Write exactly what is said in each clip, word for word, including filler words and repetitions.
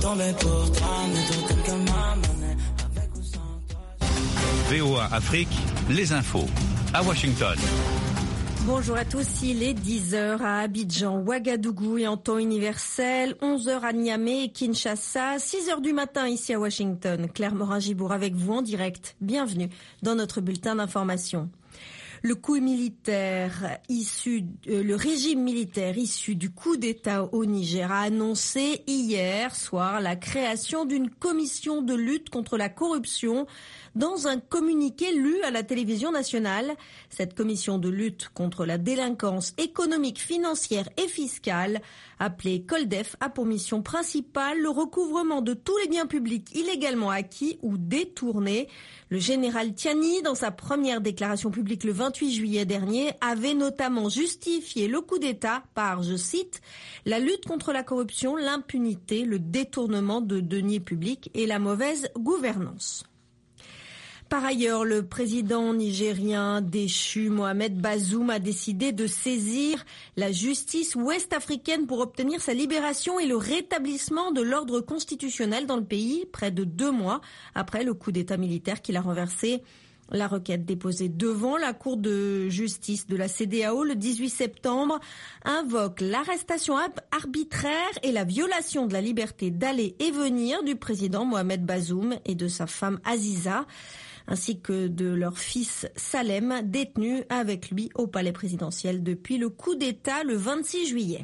tomber pour toi, mais tout quelqu'un m'a mené, avec ou sans toi. V O A Afrique, les infos à Washington. Bonjour à tous, il est dix heures à Abidjan, Ouagadougou et en temps universel, onze heures à Niamey et Kinshasa, six heures du matin ici à Washington. Claire Morin-Gibour avec vous en direct. Bienvenue dans notre bulletin d'information. Le coup militaire issu, euh, le régime militaire issu du coup d'État au Niger a annoncé hier soir la création d'une commission de lutte contre la corruption. Dans un communiqué lu à la télévision nationale, cette commission de lutte contre la délinquance économique, financière et fiscale, appelée COLDEF, a pour mission principale le recouvrement de tous les biens publics illégalement acquis ou détournés. Le général Tiani, dans sa première déclaration publique le vingt-huit juillet dernier, avait notamment justifié le coup d'État par, je cite, la lutte contre la corruption, l'impunité, le détournement de deniers publics et la mauvaise gouvernance. Par ailleurs, le président nigérien déchu Mohamed Bazoum a décidé de saisir la justice ouest-africaine pour obtenir sa libération et le rétablissement de l'ordre constitutionnel dans le pays, près de deux mois après le coup d'État militaire qu'il a renversé. La requête déposée devant la Cour de justice de la C E D E A O le dix-huit septembre invoque l'arrestation arbitraire et la violation de la liberté d'aller et venir du président Mohamed Bazoum et de sa femme Aziza, ainsi que de leur fils Salem, détenu avec lui au palais présidentiel depuis le coup d'État le vingt-six juillet.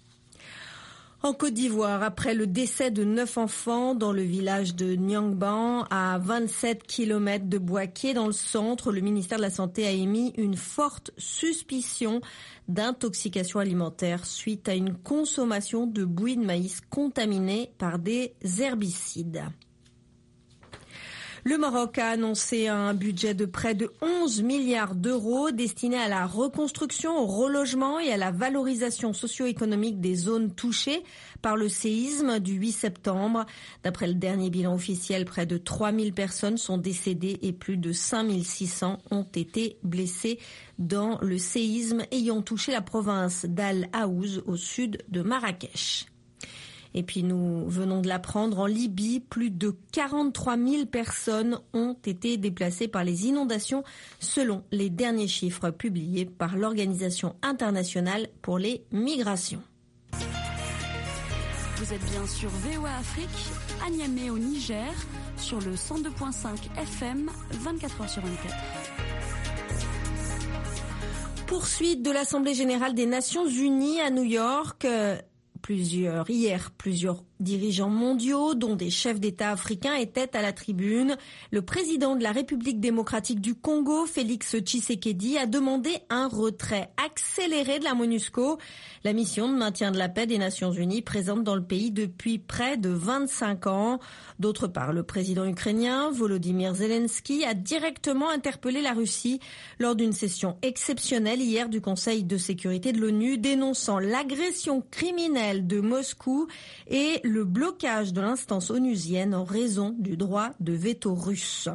En Côte d'Ivoire, après le décès de neuf enfants dans le village de Nyangban, à vingt-sept kilomètres de Bouaké, dans le centre, le ministère de la Santé a émis une forte suspicion d'intoxication alimentaire suite à une consommation de bouillie de maïs contaminée par des herbicides. Le Maroc a annoncé un budget de près de onze milliards d'euros destiné à la reconstruction, au relogement et à la valorisation socio-économique des zones touchées par le séisme du huit septembre. D'après le dernier bilan officiel, près de trois mille personnes sont décédées et plus de cinq mille six cents ont été blessées dans le séisme ayant touché la province d'Al Aouz au sud de Marrakech. Et puis nous venons de l'apprendre, en Libye, plus de quarante-trois mille personnes ont été déplacées par les inondations selon les derniers chiffres publiés par l'Organisation internationale pour les migrations. Vous êtes bien sur V O A Afrique, à Niamey au Niger, sur le cent deux virgule cinq F M, vingt-quatre heures sur vingt-quatre. Poursuite de l'Assemblée générale des Nations unies à New York. Plusieurs, hier, plusieurs dirigeants mondiaux, dont des chefs d'État africains, étaient à la tribune. Le président de la République démocratique du Congo, Félix Tshisekedi, a demandé un retrait accéléré de la MONUSCO, la mission de maintien de la paix des Nations unies présente dans le pays depuis près de vingt-cinq ans. D'autre part, le président ukrainien, Volodymyr Zelensky, a directement interpellé la Russie lors d'une session exceptionnelle hier du Conseil de sécurité de l'ONU, dénonçant l'agression criminelle de Moscou et le blocage de l'instance onusienne en raison du droit de veto russe.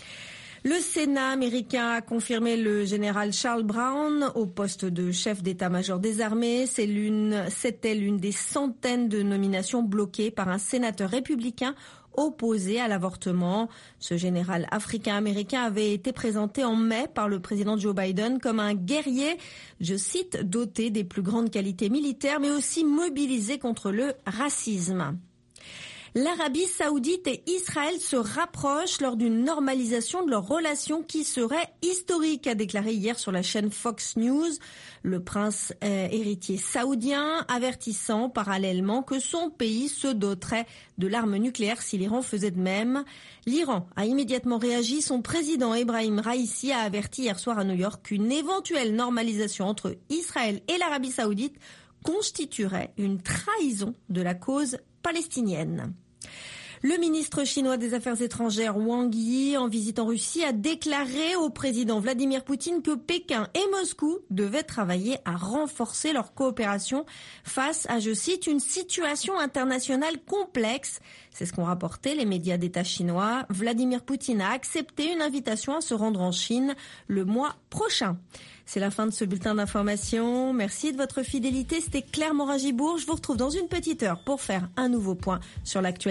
Le Sénat américain a confirmé le général Charles Brown au poste de chef d'état-major des armées. C'est l'une, c'était l'une des centaines de nominations bloquées par un sénateur républicain opposé à l'avortement. Ce général africain-américain avait été présenté en mai par le président Joe Biden comme un guerrier, je cite, doté des plus grandes qualités militaires, mais aussi mobilisé contre le racisme. L'Arabie saoudite et Israël se rapprochent lors d'une normalisation de leurs relations qui serait historique, a déclaré hier sur la chaîne Fox News le prince euh, héritier saoudien, avertissant parallèlement que son pays se doterait de l'arme nucléaire si l'Iran faisait de même. L'Iran a immédiatement réagi. Son président Ebrahim Raïssi a averti hier soir à New York qu'une éventuelle normalisation entre Israël et l'Arabie saoudite constituerait une trahison de la cause palestinienne. Le ministre chinois des Affaires étrangères Wang Yi, en visite en Russie, a déclaré au président Vladimir Poutine que Pékin et Moscou devaient travailler à renforcer leur coopération face à, je cite, une situation internationale complexe. C'est ce qu'ont rapporté les médias d'État chinois. Vladimir Poutine a accepté une invitation à se rendre en Chine le mois prochain. C'est la fin de ce bulletin d'information. Merci de votre fidélité. C'était Claire Morin-Gibour. Je vous retrouve dans une petite heure pour faire un nouveau point sur l'actualité.